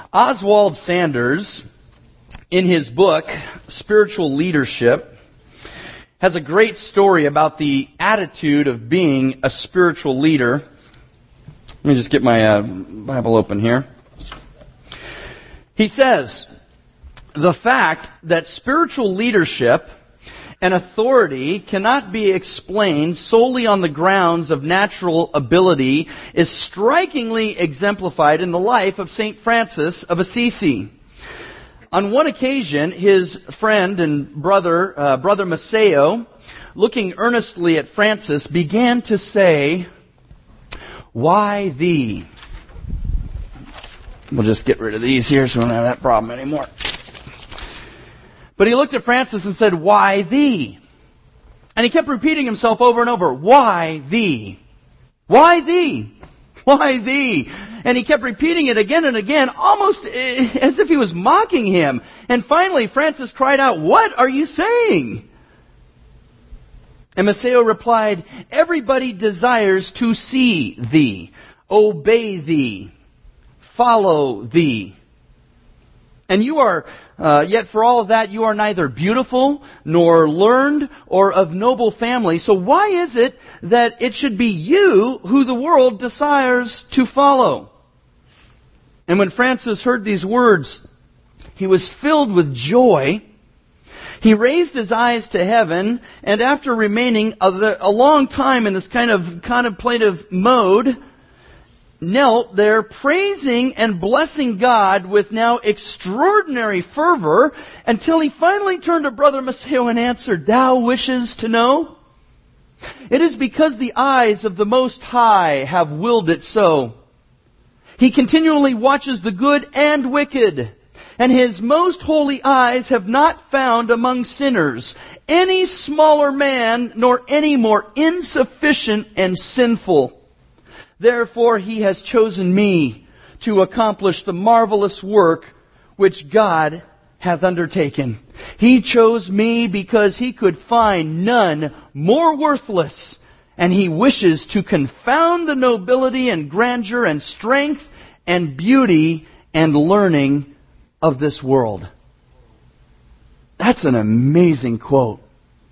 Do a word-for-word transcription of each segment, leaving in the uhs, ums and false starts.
Oswald Sanders, in his book, Spiritual Leadership, has a great story about the attitude of being a spiritual leader. Let me just get my uh, Bible open here. He says, the fact that spiritual leadership and authority cannot be explained solely on the grounds of natural ability is strikingly exemplified in the life of Saint Francis of Assisi. On one occasion, his friend and brother, uh, Brother Maceo, looking earnestly at Francis, began to say, "Why thee?" We'll just get rid of these here so we don't have that problem anymore. But he looked at Francis and said, "Why thee?" And he kept repeating himself over and over, "Why thee? Why thee? Why thee?" And he kept repeating it again and again, almost as if he was mocking him. And finally, Francis cried out, "What are you saying?" And Maceo replied, "Everybody desires to see thee, obey thee, follow thee. And you are, uh, yet for all of that, you are neither beautiful, nor learned, or of noble family. So why is it that it should be you who the world desires to follow?" And when Francis heard these words, he was filled with joy. He raised his eyes to heaven, and after remaining a, a long time in this kind of contemplative mode, knelt there praising and blessing God with now extraordinary fervor until he finally turned to Brother Maceo and answered, "Thou wishes to know? It is because the eyes of the Most High have willed it so. He continually watches the good and wicked, and His most holy eyes have not found among sinners any smaller man nor any more insufficient and sinful. Therefore He has chosen me to accomplish the marvelous work which God hath undertaken. He chose me because He could find none more worthless, and He wishes to confound the nobility and grandeur and strength and beauty and learning of this world." That's an amazing quote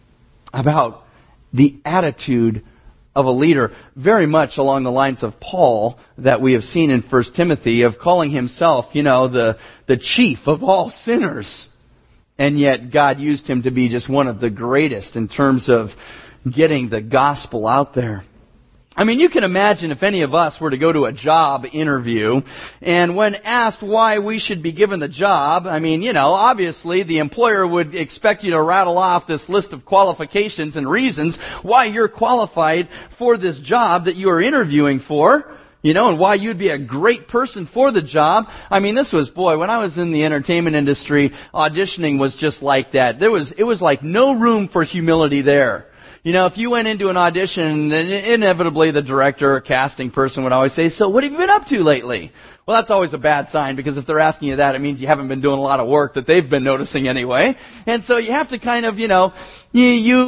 about the attitude of a leader, very much along the lines of Paul that we have seen in First Timothy, of calling himself, you know, the, the chief of all sinners. And yet God used him to be just one of the greatest in terms of getting the gospel out there. I mean, you can imagine if any of us were to go to a job interview, and when asked why we should be given the job, I mean, you know, obviously the employer would expect you to rattle off this list of qualifications and reasons why you're qualified for this job that you are interviewing for, you know, and why you'd be a great person for the job. I mean, this was, boy, when I was in the entertainment industry, auditioning was just like that. There was, it was like no room for humility there. You know, if you went into an audition, then inevitably the director or casting person would always say, "So what have you been up to lately?" Well, that's always a bad sign, because if they're asking you that, it means you haven't been doing a lot of work that they've been noticing anyway. And so you have to kind of, you know, you, you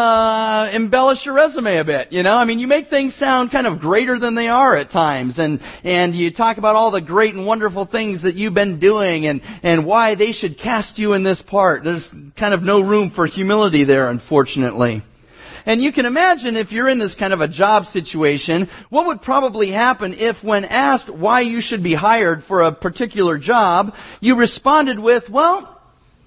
uh, embellish your resume a bit, you know. I mean, you make things sound kind of greater than they are at times. And, and you talk about all the great and wonderful things that you've been doing and, and why they should cast you in this part. There's kind of no room for humility there, unfortunately. And you can imagine if you're in this kind of a job situation, what would probably happen if when asked why you should be hired for a particular job, you responded with, "Well,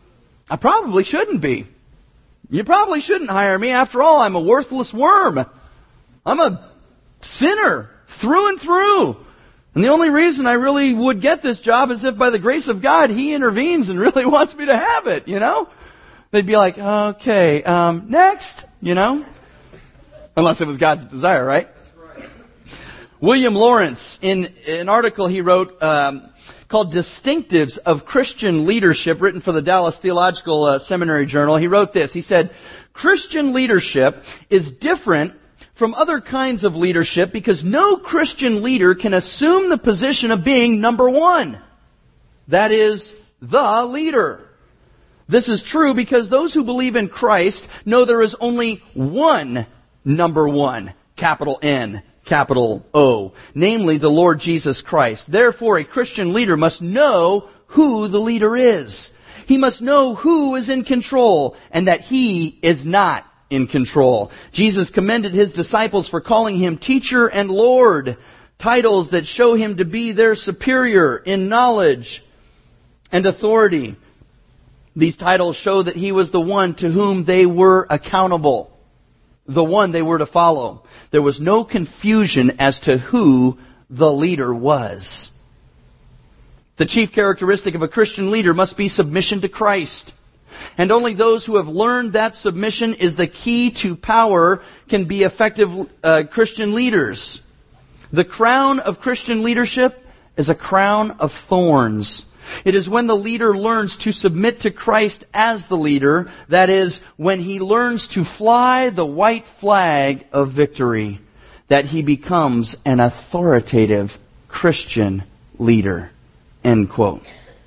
I probably shouldn't be. You probably shouldn't hire me. After all, I'm a worthless worm. I'm a sinner through and through. And the only reason I really would get this job is if by the grace of God He intervenes and really wants me to have it, you know?" They'd be like, "Okay, um, next," you know? Unless it was God's desire, right? Right. William Lawrence, in an article he wrote um, called Distinctives of Christian Leadership, written for the Dallas Theological uh, Seminary Journal, he wrote this. He said, "Christian leadership is different from other kinds of leadership because no Christian leader can assume the position of being number one. That is, the leader. This is true because those who believe in Christ know there is only one number one, capital N, capital O, namely the Lord Jesus Christ. Therefore, a Christian leader must know who the leader is. He must know who is in control and that he is not in control. Jesus commended his disciples for calling him teacher and Lord, titles that show him to be their superior in knowledge and authority. These titles show that he was the one to whom they were accountable, the one they were to follow. There was no confusion as to who the leader was. The chief characteristic of a Christian leader must be submission to Christ. And only those who have learned that submission is the key to power can be effective uh, Christian leaders. The crown of Christian leadership is a crown of thorns. It is when the leader learns to submit to Christ as the leader, that is, when he learns to fly the white flag of victory, that he becomes an authoritative Christian leader. End quote.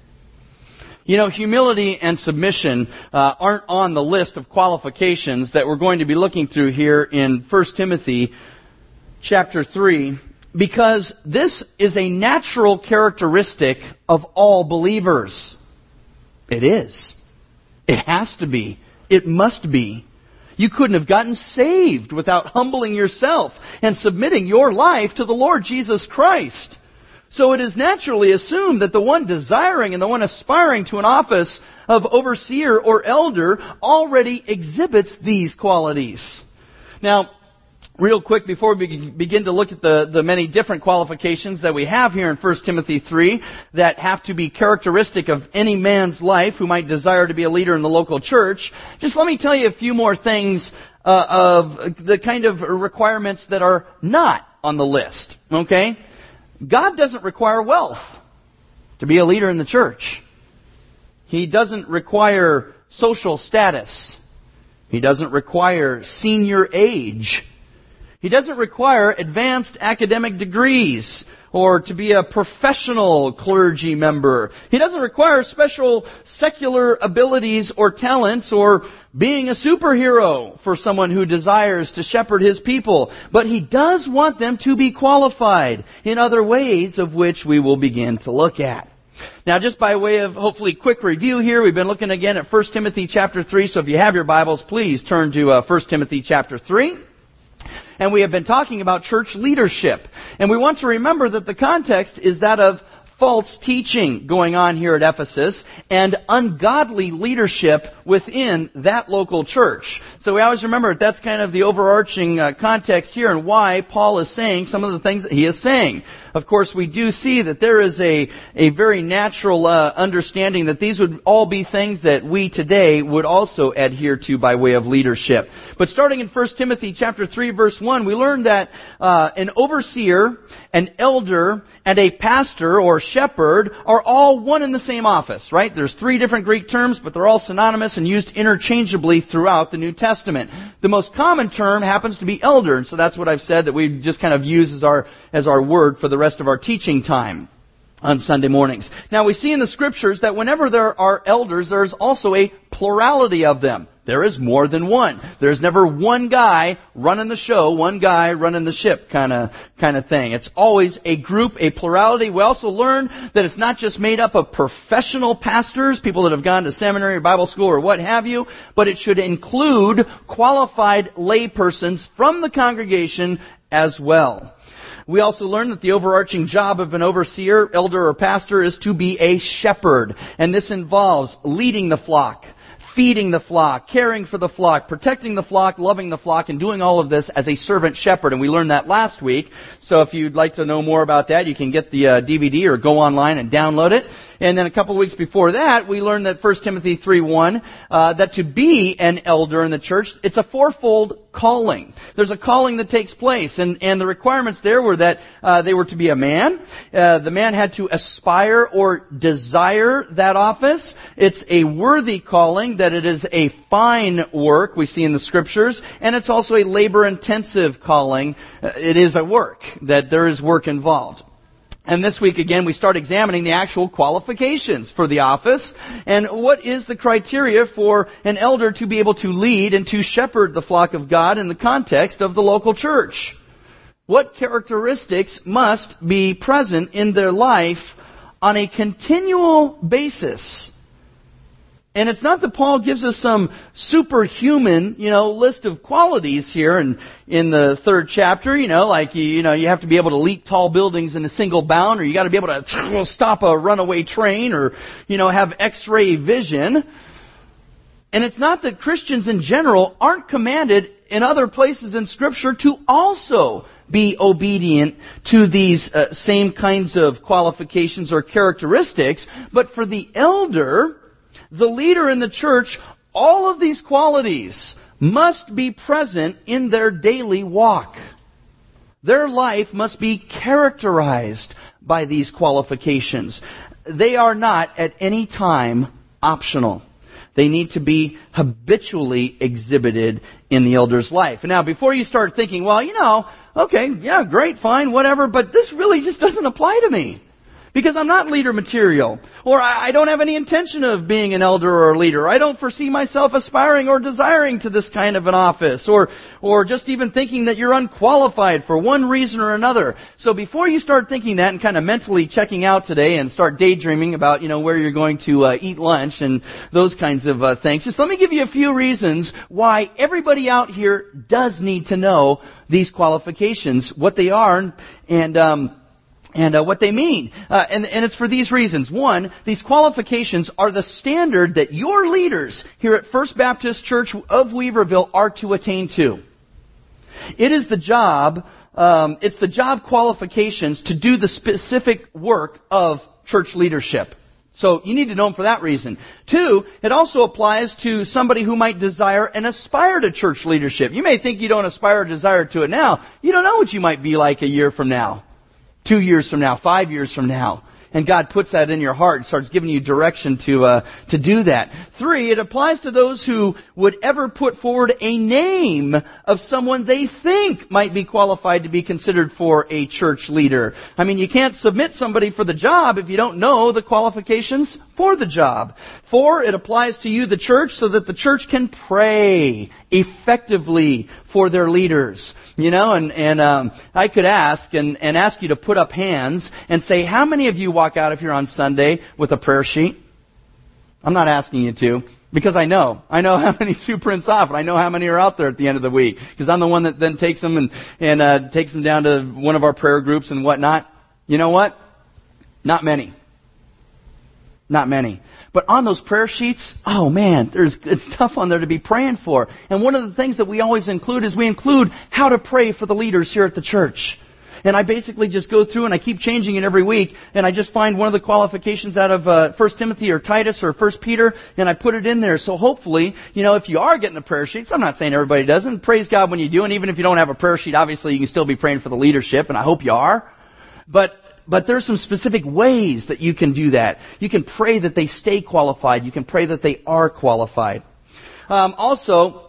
You know, humility and submission uh, aren't on the list of qualifications that we're going to be looking through here in First Timothy chapter three, because this is a natural characteristic of all believers. It is. It has to be. It must be. You couldn't have gotten saved without humbling yourself and submitting your life to the Lord Jesus Christ. So it is naturally assumed that the one desiring and the one aspiring to an office of overseer or elder already exhibits these qualities. Now, real quick, before we begin to look at the, the many different qualifications that we have here in First Timothy three that have to be characteristic of any man's life who might desire to be a leader in the local church, just let me tell you a few more things uh, of the kind of requirements that are not on the list. Okay? God doesn't require wealth to be a leader in the church. He doesn't require social status. He doesn't require senior age. He doesn't require advanced academic degrees or to be a professional clergy member. He doesn't require special secular abilities or talents or being a superhero for someone who desires to shepherd his people. But he does want them to be qualified in other ways of which we will begin to look at. Now, just by way of hopefully quick review here, we've been looking again at First Timothy chapter three. So if you have your Bibles, please turn to uh, First Timothy chapter three. And we have been talking about church leadership. And we want to remember that the context is that of false teaching going on here at Ephesus and ungodly leadership within that local church. So we always remember that's kind of the overarching uh, context here and why Paul is saying some of the things that he is saying. Of course, we do see that there is a, a very natural uh, understanding that these would all be things that we today would also adhere to by way of leadership. But starting in First Timothy chapter three, verse one, we learn that uh, an overseer, an elder, and a pastor or shepherd are all one in the same office, right? There's three different Greek terms, but they're all synonymous and used interchangeably throughout the New Testament. The most common term happens to be elder, and so that's what I've said that we just kind of use as our as our word for the rest of our teaching time on Sunday mornings. Now, we see in the Scriptures that whenever there are elders, there's also a plurality of them. There is more than one. There's never one guy running the show, one guy running the ship kind of kind of thing. It's always a group, a plurality. We also learn that it's not just made up of professional pastors, people that have gone to seminary or Bible school or what have you, but it should include qualified laypersons from the congregation as well. We also learn that the overarching job of an overseer, elder, or pastor is to be a shepherd. And this involves leading the flock, feeding the flock, caring for the flock, protecting the flock, loving the flock, and doing all of this as a servant shepherd. And we learned that last week. So if you'd like to know more about that, you can get the uh, D V D or go online and download it. And then a couple of weeks before that, we learned that First Timothy three one, uh, that to be an elder in the church, it's a fourfold calling. There's a calling that takes place. And, and the requirements there were that uh, they were to be a man. Uh, the man had to aspire or desire that office. It's a worthy calling, that it is a fine work, we see in the Scriptures. And it's also a labor-intensive calling. Uh, it is a work, that there is work involved. And this week, again, we start examining the actual qualifications for the office and what is the criteria for an elder to be able to lead and to shepherd the flock of God in the context of the local church. What characteristics must be present in their life on a continual basis? And it's not that Paul gives us some superhuman, you know, list of qualities here in, in the third chapter, you know, like, you, you know, you have to be able to leap tall buildings in a single bound, or you got to be able to stop a runaway train, or, you know, have X-ray vision. And it's not that Christians in general aren't commanded in other places in Scripture to also be obedient to these uh, same kinds of qualifications or characteristics, but for the elder, the leader in the church, all of these qualities must be present in their daily walk. Their life must be characterized by these qualifications. They are not at any time optional. They need to be habitually exhibited in the elder's life. And now, before you start thinking, well, you know, okay, yeah, great, fine, whatever, but this really just doesn't apply to me, because I'm not leader material, or I don't have any intention of being an elder or a leader. I don't foresee myself aspiring or desiring to this kind of an office, or or just even thinking that you're unqualified for one reason or another. So before you start thinking that and kind of mentally checking out today and start daydreaming about, you know, where you're going to uh, eat lunch and those kinds of uh, things, just let me give you a few reasons why everybody out here does need to know these qualifications, what they are, and, and um And uh, what they mean. Uh, and, and it's for these reasons. One, these qualifications are the standard that your leaders here at First Baptist Church of Weaverville are to attain to. It is the job, um, it's the job qualifications to do the specific work of church leadership. So you need to know them for that reason. Two, it also applies to somebody who might desire and aspire to church leadership. You may think you don't aspire or desire to it now. You don't know what you might be like a year from now. Two years from now, five years from now. And God puts that in your heart and starts giving you direction to uh, to do that. Three, it applies to those who would ever put forward a name of someone they think might be qualified to be considered for a church leader. I mean, you can't submit somebody for the job if you don't know the qualifications for the job. Four, it applies to you, the church, so that the church can pray effectively for their leaders. You know, and, and um, I could ask and, and ask you to put up hands and say, how many of you walk out of here on Sunday with a prayer sheet? I'm not asking you to, because I know. I know how many Sue prints off, and I know how many are out there at the end of the week, because I'm the one that then takes them and, and uh, takes them down to one of our prayer groups and whatnot. You know what? Not many. Not many. But on those prayer sheets, oh man, there's it's stuff on there to be praying for. And one of the things that we always include is we include how to pray for the leaders here at the church. And I basically just go through and I keep changing it every week. And I just find one of the qualifications out of uh, First Timothy or Titus or First Peter, and I put it in there. So hopefully, you know, if you are getting the prayer sheets, I'm not saying everybody doesn't. Praise God when you do. And even if you don't have a prayer sheet, obviously you can still be praying for the leadership. And I hope you are. But But there's some specific ways that you can do that. You can pray that they stay qualified. You can pray that they are qualified. Um, also,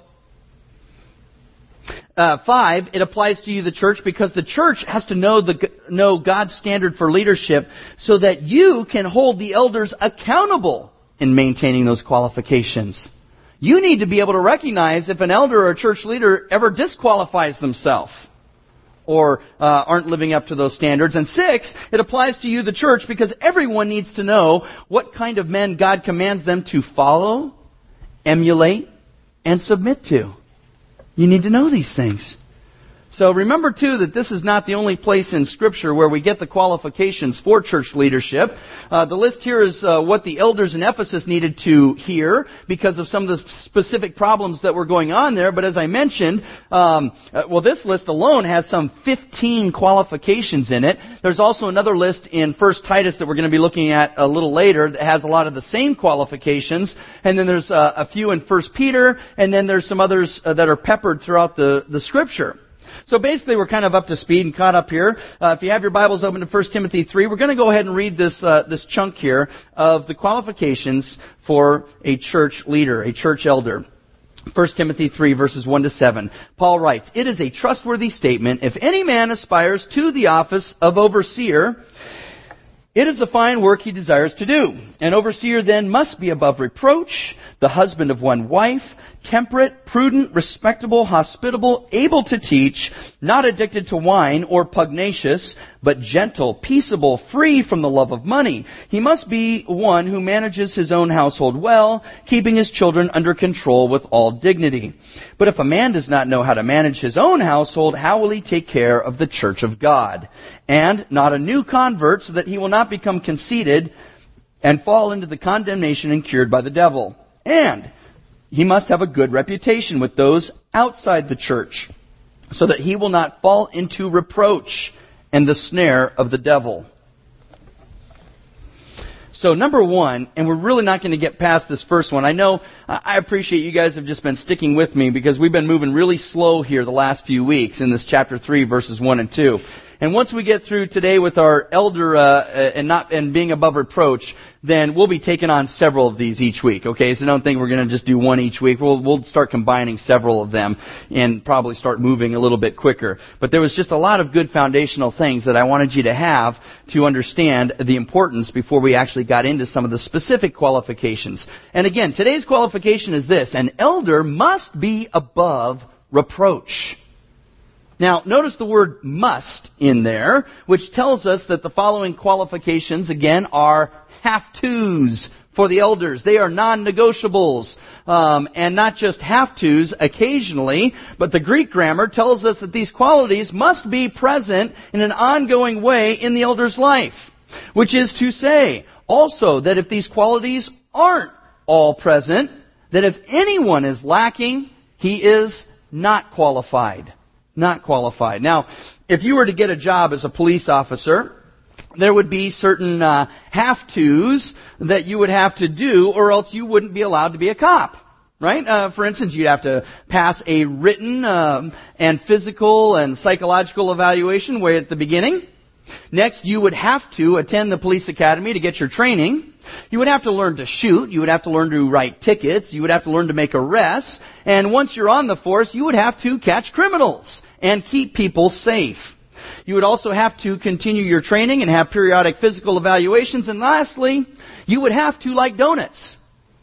uh, five, it applies to you, the church, because the church has to know the know God's standard for leadership so that you can hold the elders accountable in maintaining those qualifications. You need to be able to recognize if an elder or a church leader ever disqualifies themselves or uh, aren't living up to those standards. And six, it applies to you, the church, because everyone needs to know what kind of men God commands them to follow, emulate, and submit to. You need to know these things. So remember, too, that this is not the only place in Scripture where we get the qualifications for church leadership. Uh, the list here is uh, what the elders in Ephesus needed to hear because of some of the specific problems that were going on there. But as I mentioned, um, uh, well, this list alone has some fifteen qualifications in it. There's also another list in First Titus that we're going to be looking at a little later that has a lot of the same qualifications. And then there's uh, a few in First Peter, and then there's some others uh, that are peppered throughout the, the Scripture. So basically, we're kind of up to speed and caught up here. Uh, if you have your Bibles open to First Timothy three, we're going to go ahead and read this uh, this chunk here of the qualifications for a church leader, a church elder. First Timothy three, verses one to seven. Paul writes, "It is a trustworthy statement. If any man aspires to the office of overseer, It is a fine work he desires to do. An overseer then must be above reproach, the husband of one wife, temperate, prudent, respectable, hospitable, able to teach, not addicted to wine or pugnacious, but gentle, peaceable, free from the love of money. He must be one who manages his own household well, keeping his children under control with all dignity. But if a man does not know how to manage his own household, how will he take care of the church of God? And not a new convert, so that he will not become conceited and fall into the condemnation incurred by the devil. And he must have a good reputation with those outside the church, so that he will not fall into reproach and the snare of the devil. So number one, and we're really not going to get past this first one. I know, I appreciate you guys have just been sticking with me because we've been moving really slow here the last few weeks in this chapter three, verses one and two. And once we get through today with our elder uh, and not and being above reproach, then we'll be taking on several of these each week. Okay, so don't think we're going to just do one each week. We'll we'll start combining several of them and probably start moving a little bit quicker. But there was just a lot of good foundational things that I wanted you to have to understand the importance before we actually got into some of the specific qualifications. And again, today's qualification is this: an elder must be above reproach. Now, notice the word must in there, which tells us that the following qualifications, again, are have-tos for the elders. They are non-negotiables, um, and not just have-tos occasionally, but the Greek grammar tells us that these qualities must be present in an ongoing way in the elder's life, which is to say, also, that if these qualities aren't all present, that if anyone is lacking, he is not qualified. Not qualified. Now, if you were to get a job as a police officer, there would be certain uh, have-tos that you would have to do, or else you wouldn't be allowed to be a cop. Right? Uh, for instance, you'd have to pass a written um, and physical and psychological evaluation way at the beginning. Next, you would have to attend the police academy to get your training. You would have to learn to shoot. You would have to learn to write tickets. You would have to learn to make arrests. And once you're on the force, you would have to catch criminals and keep people safe. You would also have to continue your training and have periodic physical evaluations. And lastly, you would have to like donuts.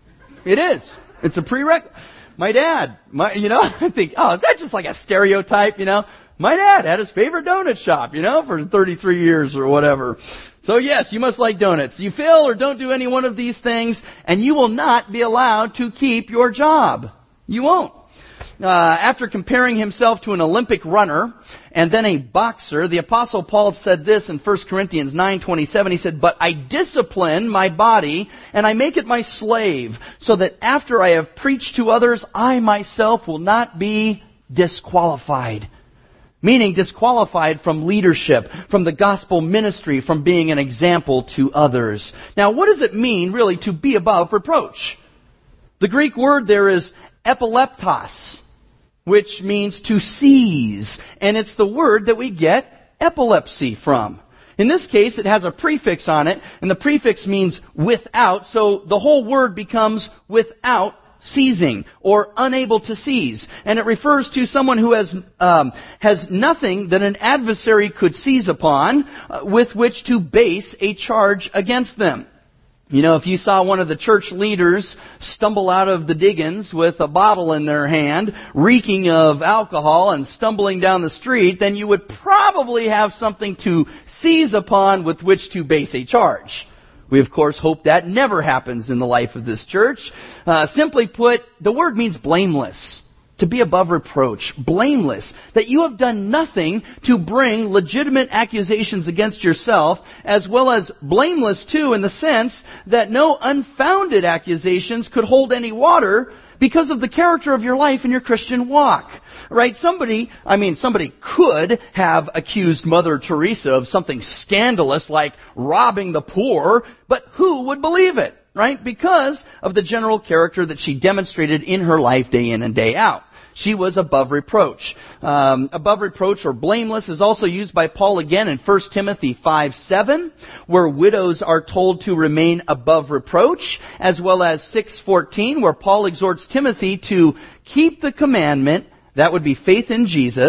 It is. It's a prerequisite. My dad, my, you know, I think, oh, is that just like a stereotype, you know? My dad had his favorite donut shop, you know, for thirty-three years or whatever. So yes, you must like donuts. You fail or don't do any one of these things, and you will not be allowed to keep your job. You won't. Uh, after comparing himself to an Olympic runner and then a boxer, the Apostle Paul said this in First Corinthians nine twenty-seven. He said, "But I discipline my body, and I make it my slave, so that after I have preached to others, I myself will not be disqualified." Meaning disqualified from leadership, from the gospel ministry, from being an example to others. Now, what does it mean, really, to be above reproach? The Greek word there is epileptos, which means to seize. And it's the word that we get epilepsy from. In this case, it has a prefix on it, and the prefix means without, so the whole word becomes without seizing, or unable to seize. And it refers to someone who has um, has nothing that an adversary could seize upon uh, with which to base a charge against them. You know, if you saw one of the church leaders stumble out of the diggings with a bottle in their hand, reeking of alcohol and stumbling down the street, then you would probably have something to seize upon with which to base a charge. We, of course, hope that never happens in the life of this church. Uh, simply put, the word means blameless. To be above reproach. Blameless. That you have done nothing to bring legitimate accusations against yourself, as well as blameless, too, in the sense that no unfounded accusations could hold any water because of the character of your life and your Christian walk. Right? Somebody, I mean, somebody could have accused Mother Teresa of something scandalous like robbing the poor, but who would believe it? Right? Because of the general character that she demonstrated in her life day in and day out. She was above reproach. Um, above reproach or blameless is also used by Paul again in First Timothy five seven, where widows are told to remain above reproach, as well as six fourteen, where Paul exhorts Timothy to keep the commandment, that would be faith in Jesus,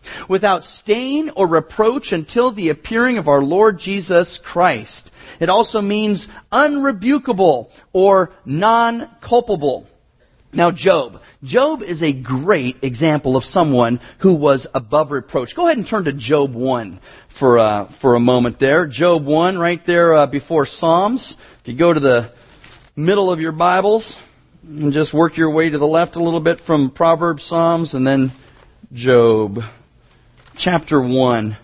without stain or reproach until the appearing of our Lord Jesus Christ. It also means unrebukable or non-culpable. Now, Job. Job is a great example of someone who was above reproach. Go ahead and turn to Job one for uh, for a moment there. Job one, right there uh, before Psalms. If you go to the middle of your Bibles and just work your way to the left a little bit from Proverbs, Psalms, and then Job. Chapter one.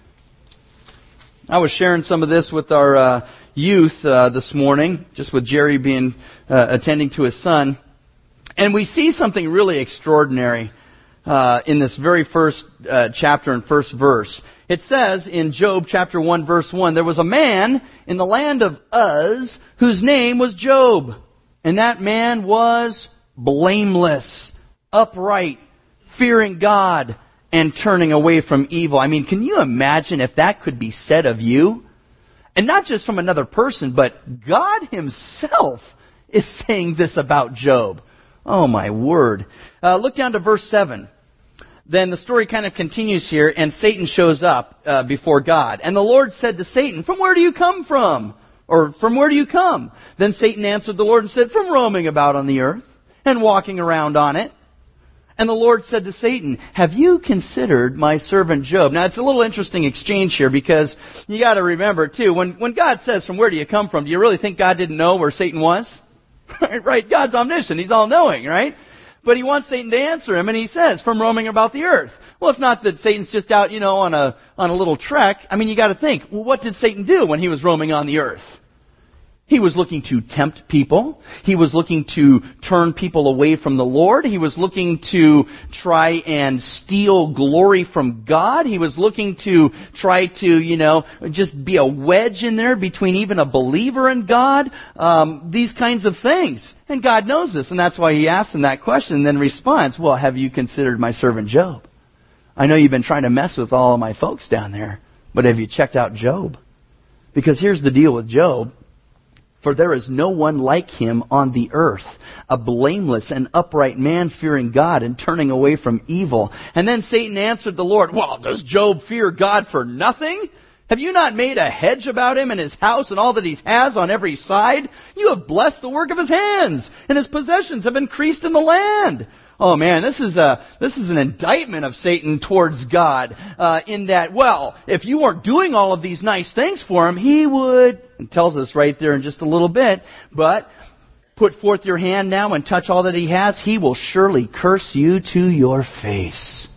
I was sharing some of this with our uh, youth uh, this morning, just with Jerry being uh, attending to his son. And we see something really extraordinary uh, in this very first uh, chapter and first verse. It says in Job chapter one, verse one, there was a man in the land of Uz whose name was Job. And that man was blameless, upright, fearing God, and turning away from evil. I mean, can you imagine if that could be said of you? And not just from another person, but God Himself is saying this about Job. Oh, my word. Uh, look down to verse seven. Then the story kind of continues here, and Satan shows up uh, before God. And the Lord said to Satan, "From where do you come from?" Or, "From where do you come?" Then Satan answered the Lord and said, "From roaming about on the earth and walking around on it." And the Lord said to Satan, "Have you considered my servant Job?" Now, it's a little interesting exchange here because you got to remember, too, when, when God says, "From where do you come from?" do you really think God didn't know where Satan was? Right? God's omniscient. He's all-knowing, right? But He wants Satan to answer him, and He says, "From roaming about the earth." Well, it's not that Satan's just out, you know, on a on a little trek. I mean, you got to think, well, what did Satan do when he was roaming on the earth? He was looking to tempt people. He was looking to turn people away from the Lord. He was looking to try and steal glory from God. He was looking to try to, you know, just be a wedge in there between even a believer and God. Um, these kinds of things. And God knows this, and that's why He asks him that question and then responds, "Well, have you considered my servant Job? I know you've been trying to mess with all of my folks down there, but have you checked out Job? Because here's the deal with Job. For there is no one like him on the earth, a blameless and upright man fearing God and turning away from evil." And then Satan answered the Lord, "Well, does Job fear God for nothing? Have you not made a hedge about him and his house and all that he has on every side? You have blessed the work of his hands, and his possessions have increased in the land." Oh man, this is a this is an indictment of Satan towards God uh, in that, well, if you weren't doing all of these nice things for him, he would, it tells us right there in just a little bit, but put forth your hand now and touch all that he has, he will surely curse you to your face.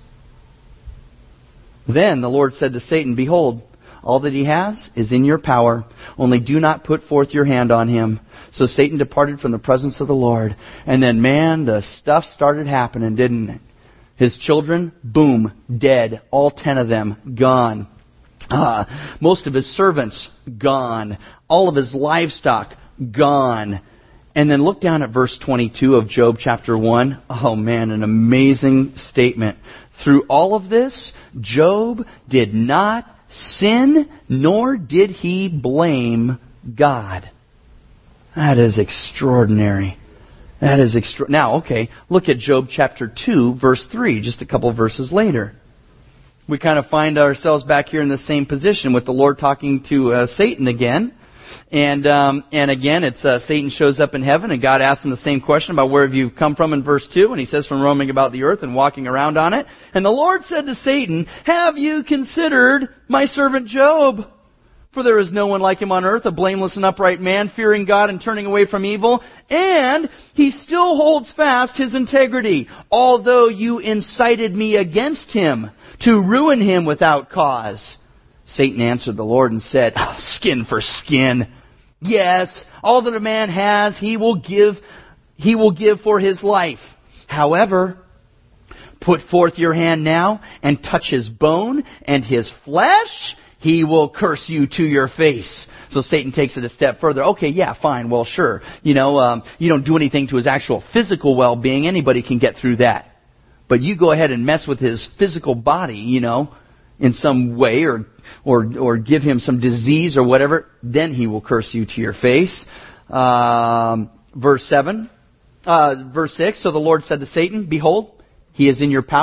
Then the Lord said to Satan, "Behold, all that he has is in your power. Only do not put forth your hand on him." So Satan departed from the presence of the Lord. And then, man, the stuff started happening, didn't it? His children, boom, dead. All ten of them, gone. Uh, most of his servants, gone. All of his livestock, gone. And then look down at verse twenty-two of Job chapter one. Oh man, an amazing statement. Through all of this, Job did not sin, nor did he blame God. That is extraordinary. That is extra. Now, okay, look at Job chapter two, verse three, just a couple of verses later. We kind of find ourselves back here in the same position with the Lord talking to uh, Satan again. And um, and again, it's uh, Satan shows up in heaven, and God asks him the same question about where have you come from in verse two. And he says, "From roaming about the earth and walking around on it." And the Lord said to Satan, "Have you considered my servant Job? For there is no one like him on earth, a blameless and upright man, fearing God and turning away from evil. And he still holds fast his integrity, although you incited me against him to ruin him without cause." Satan answered the Lord and said, oh, "Skin for skin. Yes, all that a man has, he will give, he will give for his life. However, put forth your hand now and touch his bone and his flesh. He will curse you to your face." So Satan takes it a step further. Okay, yeah, fine, well, sure. You know, um, you don't do anything to his actual physical well-being. Anybody can get through that. But you go ahead and mess with his physical body, you know, in some way, or or or give him some disease or whatever, then he will curse you to your face. Um, verse seven, uh, verse six. So the Lord said to Satan, "Behold, he is in your power.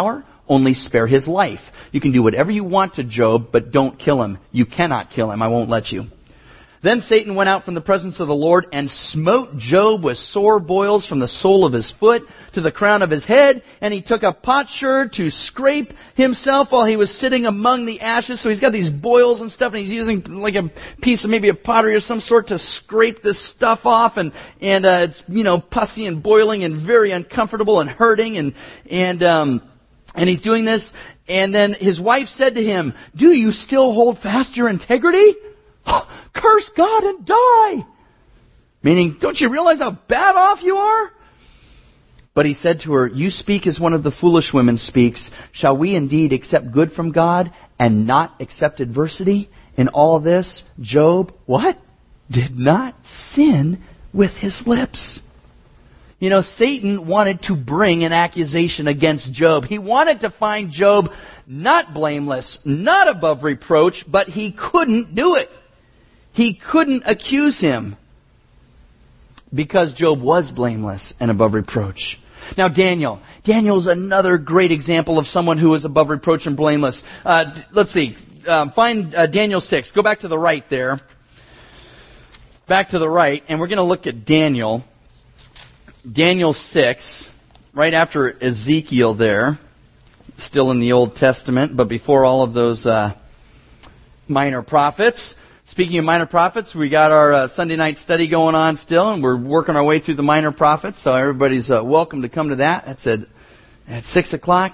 only spare his life. You can do whatever you want to Job, but don't kill him. You cannot kill him. I won't let you. Then Satan went out from the presence of the Lord and smote Job with sore boils from the sole of his foot to the crown of his head. And he took a potsherd to scrape himself while he was sitting among the ashes. So he's got these boils and stuff, and he's using like a piece of maybe a pottery or some sort to scrape this stuff off. And and uh, it's, you know, pussy and boiling and very uncomfortable and hurting. And and um, and he's doing this. And then his wife said to him, "Do you still hold fast your integrity? Curse God and die." Meaning, don't you realize how bad off you are? But he said to her, "You speak as one of the foolish women speaks. Shall we indeed accept good from God and not accept adversity? In all this, Job, what? Did not sin with his lips." You know, Satan wanted to bring an accusation against Job. He wanted to find Job not blameless, not above reproach, but he couldn't do it. He couldn't accuse him because Job was blameless and above reproach. Now Daniel. Daniel's another great example of someone who was above reproach and blameless. Uh, let's see. Uh, find uh, Daniel six. Go back to the right there. Back to the right. And we're going to look at Daniel. Daniel six. Right after Ezekiel there. Still in the Old Testament. But before all of those uh, minor prophets. Speaking of minor prophets, we got our uh, Sunday night study going on still, and we're working our way through the minor prophets, so everybody's uh, welcome to come to that. That's at, at six o'clock.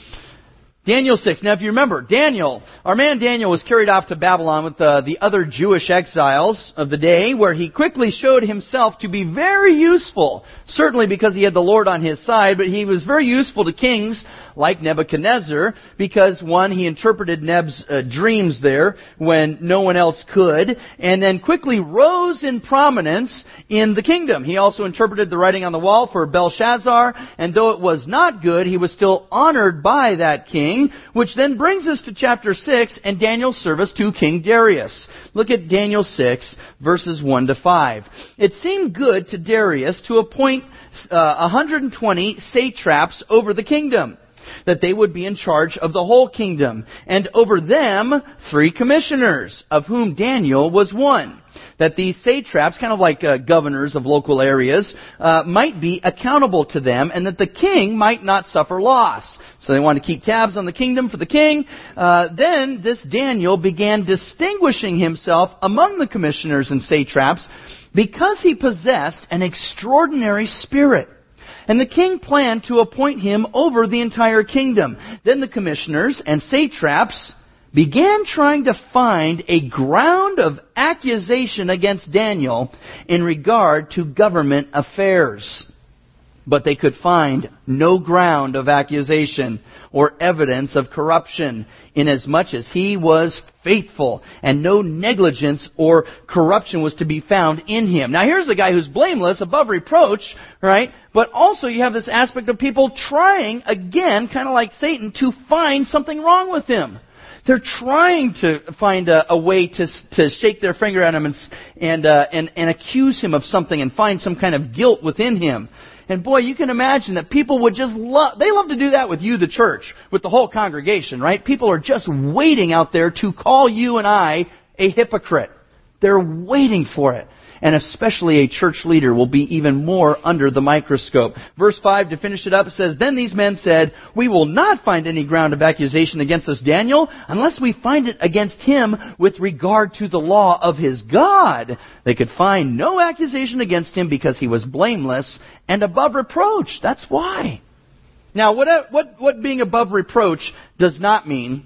Daniel six. Now, if you remember, Daniel, our man Daniel was carried off to Babylon with uh, the other Jewish exiles of the day, where he quickly showed himself to be very useful. Certainly because he had the Lord on his side, but he was very useful to kings like Nebuchadnezzar, because one, he interpreted Neb's uh, dreams there when no one else could, and then quickly rose in prominence in the kingdom. He also interpreted the writing on the wall for Belshazzar, and though it was not good, he was still honored by that king, which then brings us to chapter six and Daniel's service to King Darius. Look at Daniel six, verses one to five. It seemed good to Darius to appoint uh, one hundred twenty satraps over the kingdom, that they would be in charge of the whole kingdom, and over them three commissioners, of whom Daniel was one. That these satraps, kind of like uh, governors of local areas, uh, might be accountable to them, and that the king might not suffer loss. So they want to keep tabs on the kingdom for the king. Uh, then this Daniel began distinguishing himself among the commissioners and satraps because he possessed an extraordinary spirit. And the king planned to appoint him over the entire kingdom. Then the commissioners and satraps began trying to find a ground of accusation against Daniel in regard to government affairs. But they could find no ground of accusation or evidence of corruption, inasmuch as he was faithful, and no negligence or corruption was to be found in him. Now here's a guy who's blameless, above reproach, right? But also you have this aspect of people trying, again, kind of like Satan, to find something wrong with him. They're trying to find a, a way to to shake their finger at him and and, uh, and and accuse him of something and find some kind of guilt within him. And boy, you can imagine that people would just love, they love to do that with you, the church, with the whole congregation, right? People are just waiting out there to call you and I a hypocrite. They're waiting for it. And especially a church leader will be even more under the microscope. Verse five, to finish it up, it says, "Then these men said, 'We will not find any ground of accusation against this Daniel, unless we find it against him with regard to the law of his God.' They could find no accusation against him because he was blameless and above reproach." That's why. Now, what, what, what being above reproach does not mean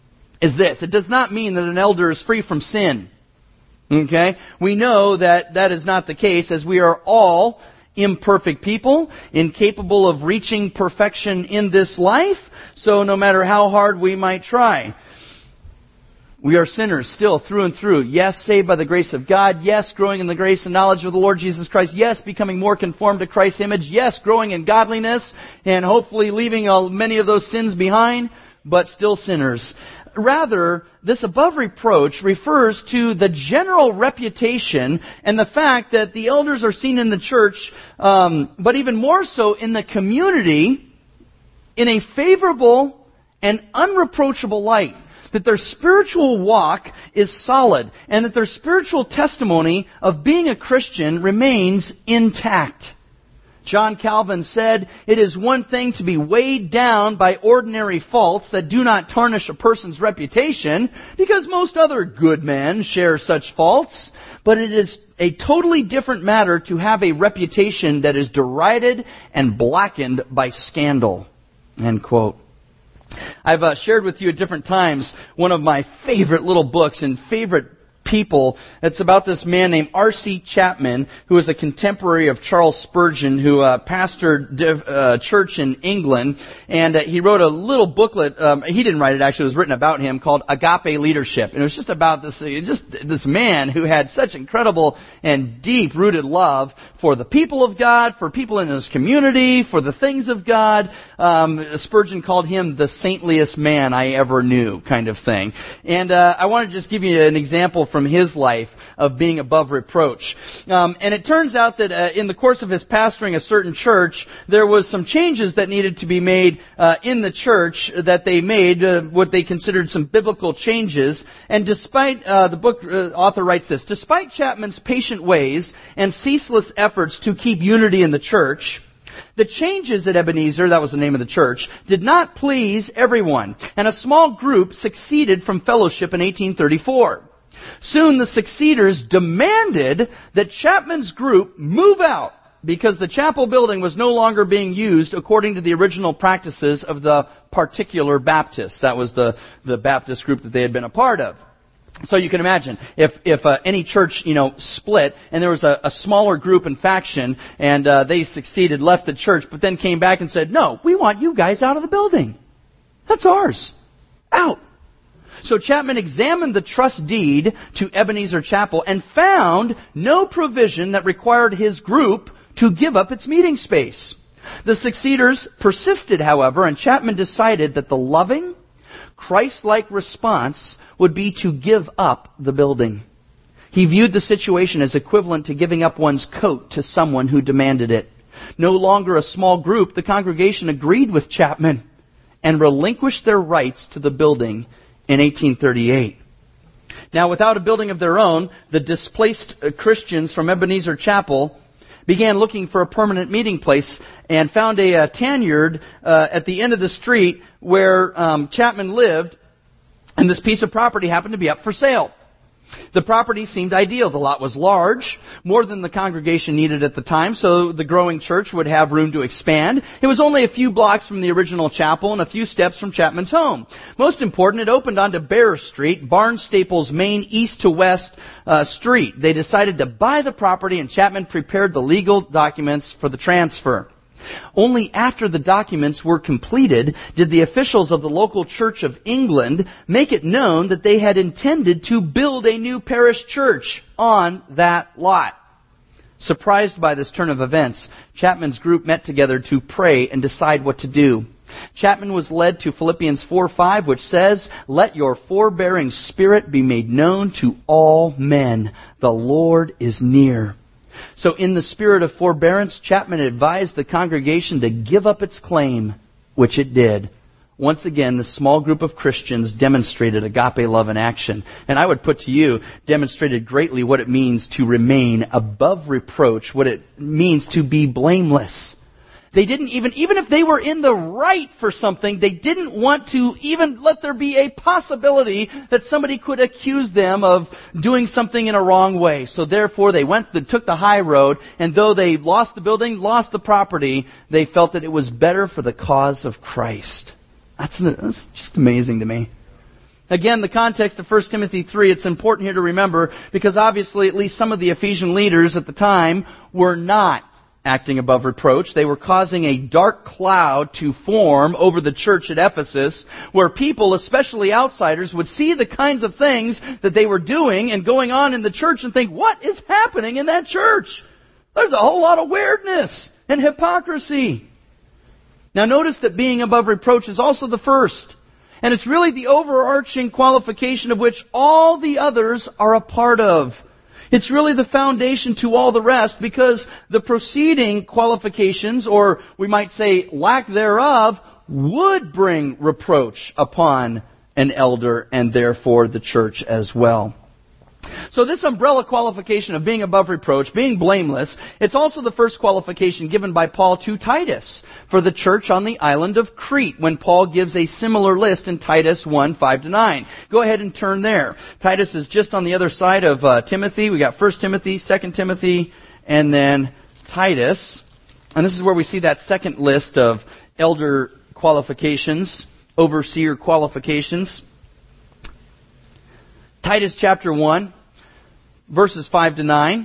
is this. It does not mean that an elder is free from sin. Okay? We know that that is not the case, as we are all imperfect people, incapable of reaching perfection in this life. So no matter how hard we might try, we are sinners still through and through. Yes, saved by the grace of God. Yes, growing in the grace and knowledge of the Lord Jesus Christ. Yes, becoming more conformed to Christ's image. Yes, growing in godliness and hopefully leaving uh, many of those sins behind, but still sinners. Rather, this above reproach refers to the general reputation and the fact that the elders are seen in the church, um, but even more so in the community, in a favorable and unreproachable light, that their spiritual walk is solid, and that their spiritual testimony of being a Christian remains intact. John Calvin said, "It is one thing to be weighed down by ordinary faults that do not tarnish a person's reputation, because most other good men share such faults. But it is a totally different matter to have a reputation that is derided and blackened by scandal." End quote. I've uh, shared with you at different times one of my favorite little books and favorite people. It's about this man named R C Chapman, who is a contemporary of Charles Spurgeon, who uh, pastored a uh, church in England. And uh, he wrote a little booklet. Um, he didn't write it, actually. It was written about him, called Agape Leadership. And it was just about this, uh, just this man who had such incredible and deep-rooted love for the people of God, for people in his community, for the things of God. Um, Spurgeon called him the saintliest man I ever knew, kind of thing. And uh, I want to just give you an example from his life of being above reproach. Um, and it turns out that uh, in the course of his pastoring a certain church, there was some changes that needed to be made uh, in the church that they made, uh, what they considered some biblical changes. And despite, uh, the book uh, author writes this, despite Chapman's patient ways and ceaseless efforts to keep unity in the church, the changes at Ebenezer, that was the name of the church, did not please everyone, and a small group succeeded from fellowship in eighteen thirty-four. Soon the succeeders demanded that Chapman's group move out because the chapel building was no longer being used according to the original practices of the particular Baptists. That was the, the Baptist group that they had been a part of. So you can imagine, if if uh, any church, you know, split, and there was a, a smaller group and faction, and uh, they succeeded, left the church, but then came back and said, "No, we want you guys out of the building. That's ours. Out." So Chapman examined the trust deed to Ebenezer Chapel and found no provision that required his group to give up its meeting space. The succeeders persisted, however, and Chapman decided that the loving, Christ-like response would be to give up the building. He viewed the situation as equivalent to giving up one's coat to someone who demanded it. No longer a small group, the congregation agreed with Chapman and relinquished their rights to the building in eighteen thirty-eight. Now, without a building of their own, the displaced Christians from Ebenezer Chapel began looking for a permanent meeting place and found a, a tan yard uh, at the end of the street where um, Chapman lived, and this piece of property happened to be up for sale. The property seemed ideal. The lot was large, more than the congregation needed at the time, so the growing church would have room to expand. It was only a few blocks from the original chapel and a few steps from Chapman's home. Most important, it opened onto Bear Street, Barnstaple's main east to west uh, street. They decided to buy the property, and Chapman prepared the legal documents for the transfer. Only after the documents were completed did the officials of the local Church of England make it known that they had intended to build a new parish church on that lot. Surprised by this turn of events, Chapman's group met together to pray and decide what to do. Chapman was led to Philippians four five, which says, "Let your forbearing spirit be made known to all men. The Lord is near." So in the spirit of forbearance, Chapman advised the congregation to give up its claim, which it did. Once again, the small group of Christians demonstrated agape love in action. And I would put to you, demonstrated greatly what it means to remain above reproach, what it means to be blameless. They didn't even, even if they were in the right for something, they didn't want to even let there be a possibility that somebody could accuse them of doing something in a wrong way. So therefore they went, they took the high road, and though they lost the building, lost the property, they felt that it was better for the cause of Christ. That's, that's just amazing to me. Again, the context of First Timothy three, it's important here to remember, because obviously at least some of the Ephesian leaders at the time were not acting above reproach. They were causing a dark cloud to form over the church at Ephesus, where people, especially outsiders, would see the kinds of things that they were doing and going on in the church and think, what is happening in that church? There's a whole lot of weirdness and hypocrisy. Now notice that being above reproach is also the first. And it's really the overarching qualification of which all the others are a part of. It's really the foundation to all the rest, because the preceding qualifications, or we might say lack thereof, would bring reproach upon an elder and therefore the church as well. So this umbrella qualification of being above reproach, being blameless, it's also the first qualification given by Paul to Titus for the church on the island of Crete when Paul gives a similar list in Titus one, five to nine. Go ahead and turn there. Titus is just on the other side of uh, Timothy. We got First Timothy, Second Timothy, and then Titus. And this is where we see that second list of elder qualifications, overseer qualifications. Titus chapter one, verses five to nine.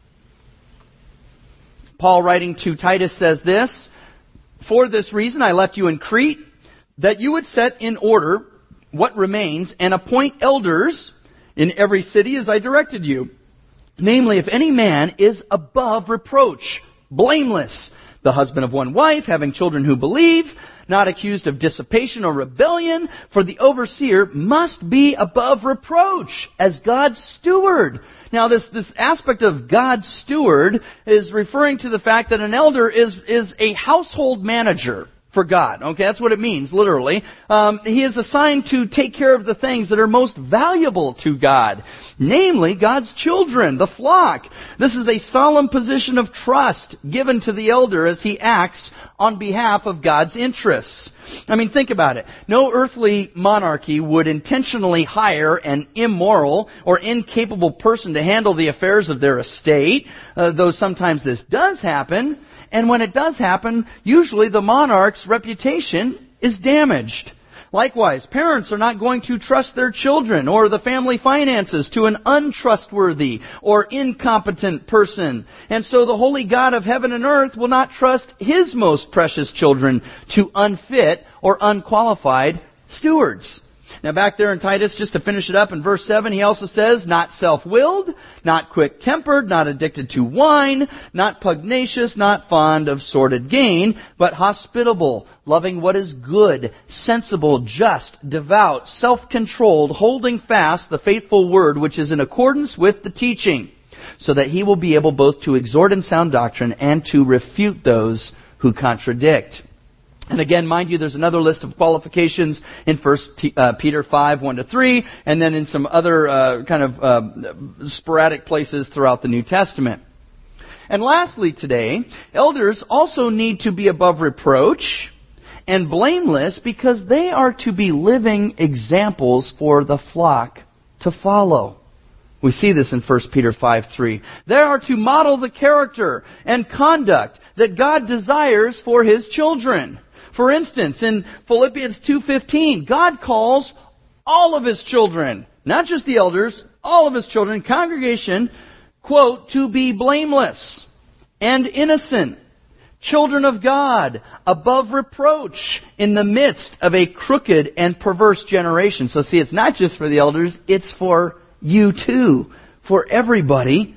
Paul writing to Titus says this, "For this reason I left you in Crete, that you would set in order what remains and appoint elders in every city as I directed you. Namely, if any man is above reproach, blameless, the husband of one wife, having children who believe, not accused of dissipation or rebellion, for the overseer must be above reproach as God's steward." Now this, this aspect of God's steward is referring to the fact that an elder is, is a household manager for God. Okay, that's what it means, literally. Um, he is assigned to take care of the things that are most valuable to God, namely God's children, the flock. This is a solemn position of trust given to the elder as he acts on behalf of God's interests. I mean, think about it. No earthly monarchy would intentionally hire an immoral or incapable person to handle the affairs of their estate, uh, though sometimes this does happen. And when it does happen, usually the monarch's reputation is damaged. Likewise, parents are not going to trust their children or the family finances to an untrustworthy or incompetent person. And so the holy God of heaven and earth will not trust His most precious children to unfit or unqualified stewards. Now back there in Titus, just to finish it up in verse seven, he also says, "Not self-willed, not quick-tempered, not addicted to wine, not pugnacious, not fond of sordid gain, but hospitable, loving what is good, sensible, just, devout, self-controlled, holding fast the faithful word which is in accordance with the teaching, so that he will be able both to exhort in sound doctrine and to refute those who contradict." And again, mind you, there's another list of qualifications in First Peter five, one to three, and then in some other uh, kind of uh, sporadic places throughout the New Testament. And lastly today, elders also need to be above reproach and blameless because they are to be living examples for the flock to follow. We see this in First Peter five, three. They are to model the character and conduct that God desires for His children. For instance, in Philippians two fifteen, God calls all of His children, not just the elders, all of His children, congregation, quote, to be blameless and innocent, children of God, above reproach, in the midst of a crooked and perverse generation. So see, it's not just for the elders, it's for you too, for everybody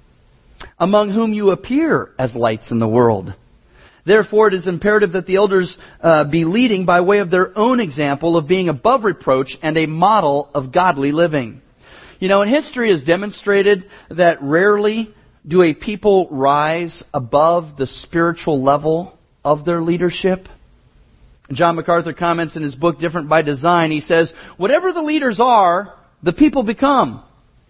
among whom you appear as lights in the world. Therefore, it is imperative that the elders uh, be leading by way of their own example of being above reproach and a model of godly living. You know, and history has demonstrated that rarely do a people rise above the spiritual level of their leadership. John MacArthur comments in his book, Different by Design, he says, "Whatever the leaders are, the people become.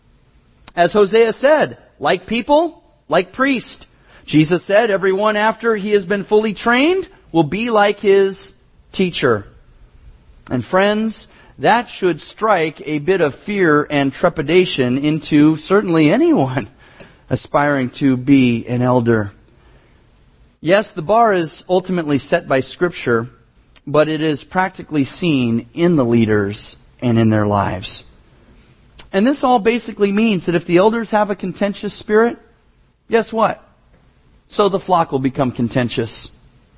As Hosea said, like people, like priest. Jesus said, everyone after he has been fully trained will be like his teacher." And friends, that should strike a bit of fear and trepidation into certainly anyone aspiring to be an elder. Yes, the bar is ultimately set by Scripture, but it is practically seen in the leaders and in their lives. And this all basically means that if the elders have a contentious spirit, guess what? So the flock will become contentious.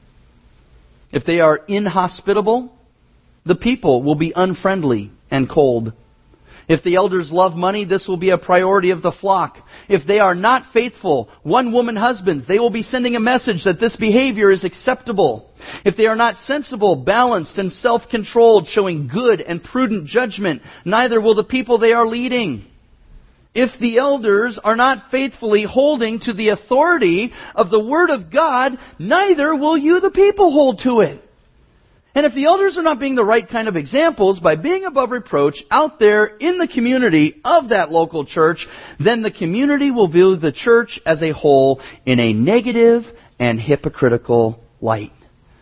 If they are inhospitable, the people will be unfriendly and cold. If the elders love money, this will be a priority of the flock. If they are not faithful, one-woman husbands, they will be sending a message that this behavior is acceptable. If they are not sensible, balanced, and self-controlled, showing good and prudent judgment, neither will the people they are leading. If the elders are not faithfully holding to the authority of the Word of God, neither will you, the people, hold to it. And if the elders are not being the right kind of examples by being above reproach out there in the community of that local church, then the community will view the church as a whole in a negative and hypocritical light.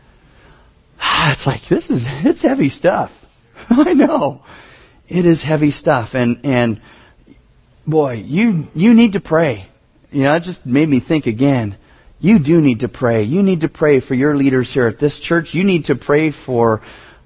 It's like, this is, it's heavy stuff. I know. It is heavy stuff. And, and boy, you, you need to pray. You know, it just made me think again. You do need to pray. You need to pray for your leaders here at this church. You need to pray for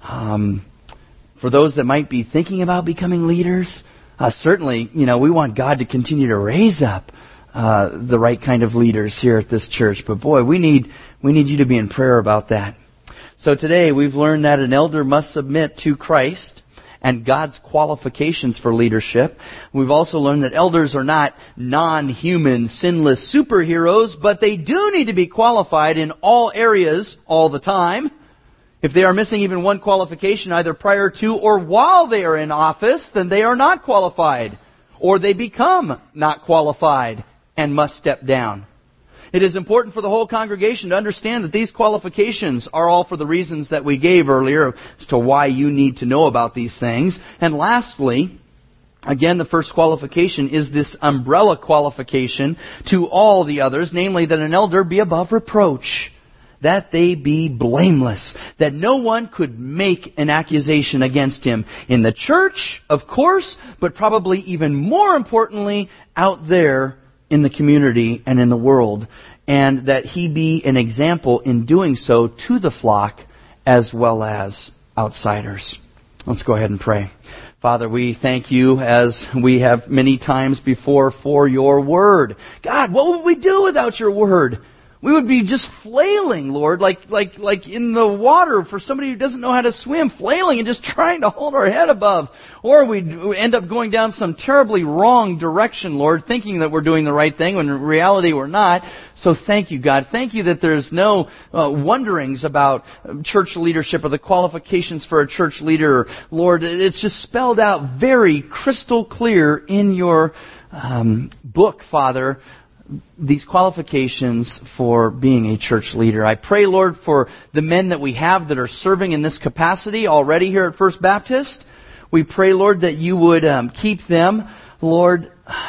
um, for those that might be thinking about becoming leaders. Uh, certainly, you know, we want God to continue to raise up uh, the right kind of leaders here at this church. But boy, we need we need you to be in prayer about that. So today we've learned that an elder must submit to Christ and God's qualifications for leadership. We've also learned that elders are not non-human, sinless superheroes, but they do need to be qualified in all areas all the time. If they are missing even one qualification, either prior to or while they are in office, then they are not qualified, or they become not qualified and must step down. It is important for the whole congregation to understand that these qualifications are all for the reasons that we gave earlier as to why you need to know about these things. And lastly, again, the first qualification is this umbrella qualification to all the others, namely that an elder be above reproach, that they be blameless, that no one could make an accusation against him in the church, of course, but probably even more importantly, out there in the community and in the world, and that he be an example in doing so to the flock as well as outsiders. Let's go ahead and pray. Father, we thank you as we have many times before for your word. God, what would we do without your word? We would be just flailing, Lord, like like like in the water for somebody who doesn't know how to swim, flailing and just trying to hold our head above. Or we'd end up going down some terribly wrong direction, Lord, thinking that we're doing the right thing when in reality we're not. So thank you, God. Thank you that there's no uh, wonderings about church leadership or the qualifications for a church leader. Lord, it's just spelled out very crystal clear in your um, book, Father, these qualifications for being a church leader. I pray, Lord, for the men that we have that are serving in this capacity already here at First Baptist. We pray, Lord, that you would um, keep them, Lord,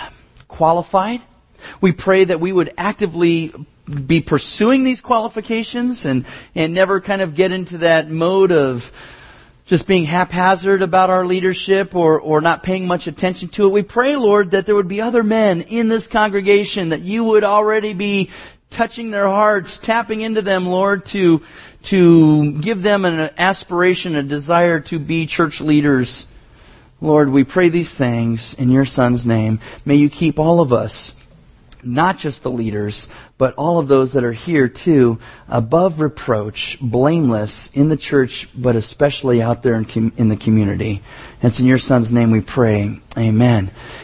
qualified. We pray that we would actively be pursuing these qualifications and, and never kind of get into that mode of just being haphazard about our leadership or, or not paying much attention to it. We pray, Lord, that there would be other men in this congregation, that you would already be touching their hearts, tapping into them, Lord, to, to give them an aspiration, a desire to be church leaders. Lord, we pray these things in your Son's name. May you keep all of us, not just the leaders, but all of those that are here too, above reproach, blameless in the church, but especially out there in, com- in the community. And it's in your Son's name we pray. Amen.